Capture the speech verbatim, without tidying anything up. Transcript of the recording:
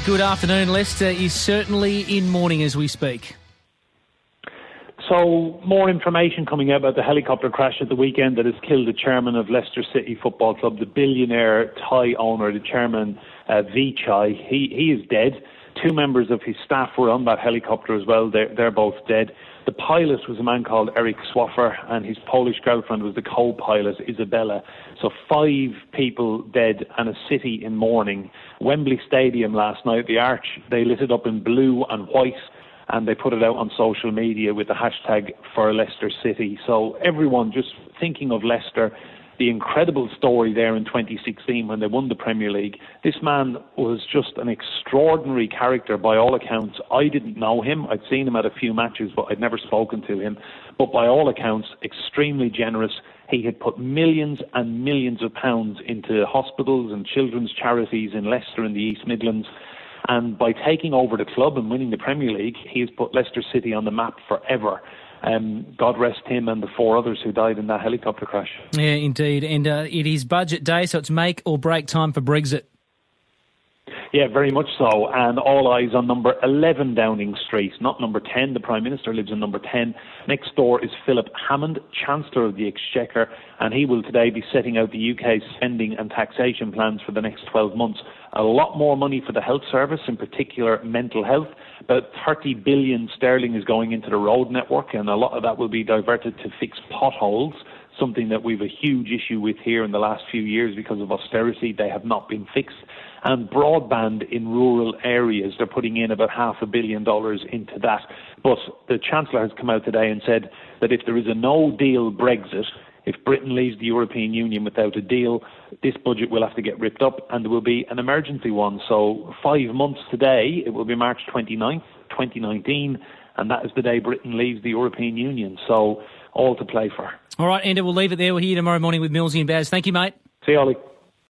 good afternoon. Leicester is certainly in mourning as we speak. So, more information coming out about the helicopter crash at the weekend that has killed the chairman of Leicester City Football Club, the billionaire Thai owner, the chairman uh, Vichai. He he is dead. Two members of his staff were on that helicopter as well. They're, they're both dead. The pilot was a man called Eric Swaffer, and his Polish girlfriend was the co-pilot, Isabella. So five people dead and a city in mourning. Wembley Stadium last night, the arch, they lit it up in blue and white, and they put it out on social media with the hashtag for Leicester City. So everyone just thinking of Leicester, the incredible story there in twenty sixteen when they won the Premier League. This man was just an extraordinary character by all accounts. I didn't know him. I'd seen him at a few matches, but I'd never spoken to him. But by all accounts, extremely generous. He had put millions and millions of pounds into hospitals and children's charities in Leicester and the East Midlands. And by taking over the club and winning the Premier League, he has put Leicester City on the map forever. Um, God rest him and the four others who died in that helicopter crash. Yeah, indeed. And uh, it is budget day, so it's make or break time for Brexit. Yeah, very much so. And all eyes on number eleven Downing Street, not number ten. The Prime Minister lives in number ten. Next door is Philip Hammond, Chancellor of the Exchequer, and he will today be setting out the U K's spending and taxation plans for the next twelve months. A lot more money for the health service, in particular mental health. About thirty billion sterling is going into the road network, and a lot of that will be diverted to fix potholes, something that we've a huge issue with here in the last few years because of austerity. They have not been fixed. And broadband in rural areas, they're putting in about half a billion dollars into that. But the Chancellor has come out today and said that if there is a no-deal Brexit, if Britain leaves the European Union without a deal, this budget will have to get ripped up and there will be an emergency one. So five months today, it will be March twenty-ninth, twenty nineteen, and that is the day Britain leaves the European Union. So all to play for. All right, Enda, we'll leave it there. We're here tomorrow morning with Millsy and Baz. Thank you, mate. See you, Ollie.